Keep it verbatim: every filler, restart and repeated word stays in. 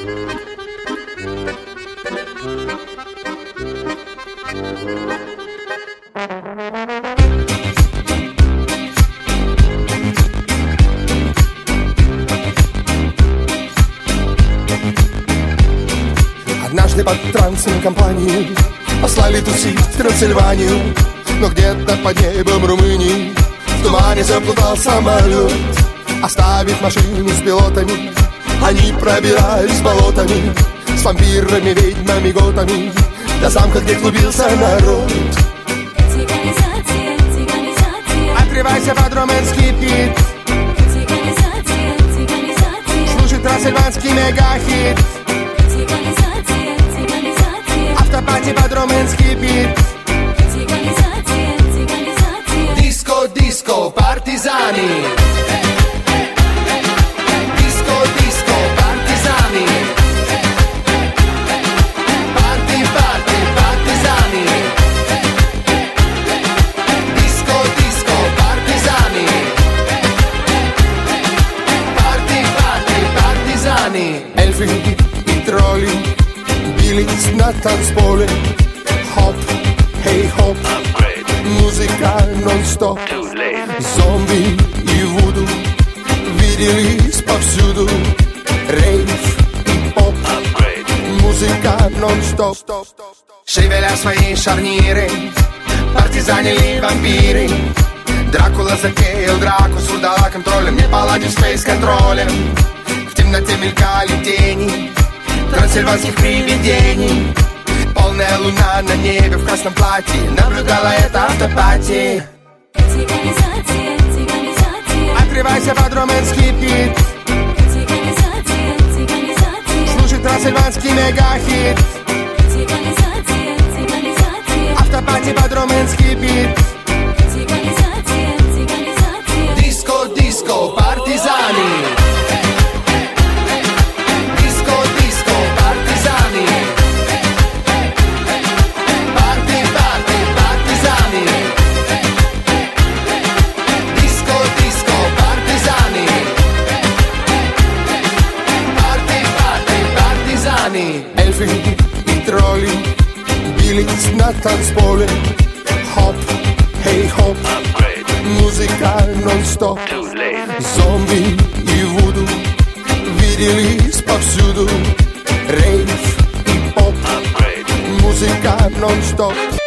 Однажды под трансом компании послали тусить в Трансильванию, но где-то под небом Румынии в тумане заплутал самолет. Оставив машину с пилотами, они пробирались болотами с вампирами, ведьмами, готами до замка, где клубился народ. Цыганизация, цыганизация. Отрывайся под румынский бит. Цыганизация, цыганизация. Слушай трансильванский мегахит. Цыганизация, цыганизация. Автопати под румынский бит. Цыганизация, цыганизация. Диско, диско, партизани. Диско, диско, партизани. Парти, парти, партизани. Диско, диско, партизани. Парти, парти, партизани. Эльфы и тролли бились на танцполе. Хоп, хей, хоп. Музыка нон-стоп. Зомби и вуду виделись повсюду. Рейв и поп. Музыка нон-стоп. Шевеля свои шарниры, партизанили вампиры. Дракула затеял драку с вурдала-контролем, не паладин с фейс-контролем. В темноте мелькали тени трансильванских привидений. Полная луна на небе в красном платье наблюдала это автопати. Цыганизация, цыганизация. Отрывайся под румынский бит. Цыганизация, цыганизация. Слушай трансильванский мегахит. Цыганизация, цыганизация. Автопати под румынский бит. Цыганизация, цыганизация. Диско, диско, партизани. Диско, диско, партизани. Парти, парти, партизани. Диско, диско, партизани. Парти, парти, партизани. Эльфы и тролли бились на танцполе. Хоп, хей, хоп. Музыка нон-стоп. Зомби и вуду виделись повсюду. Рейв и поп. Музыка нон-стоп.